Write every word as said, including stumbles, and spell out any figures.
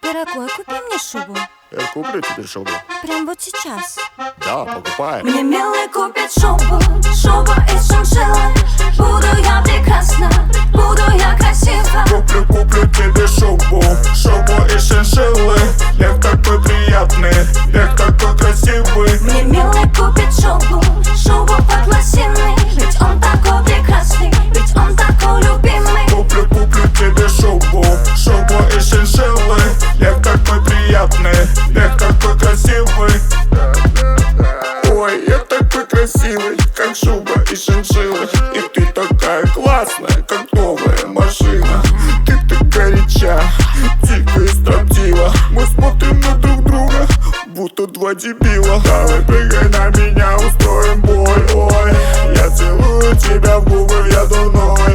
Дорогой, купи мне шубу. Я куплю тебе шубу. Прям вот сейчас. Да, покупай. Мне милый купит шубу, шубу из шиншиллы. Буду я прекрасна, буду я красива. Куплю, куплю тебе шубу, шубу из шиншиллы. Лев такой приятный, лев такой красивый. Мне милый купит шубу, шубу под лосиной. Ведь он такой прекрасный, ведь он такой любимый. Куплю, куплю тебе шубу, шубу из шиншиллы. Лев такой приятный, лев такой красивый. Ой, я такой красивый, как шуба из шиншиллы. И ты такая классная, как новая машина. Ты так горяча, дико и строптива. Мы смотрим на друг друга, будто два дебила. Давай прыгай на меня, устроим бой, ой. Я целую тебя в губы, я давно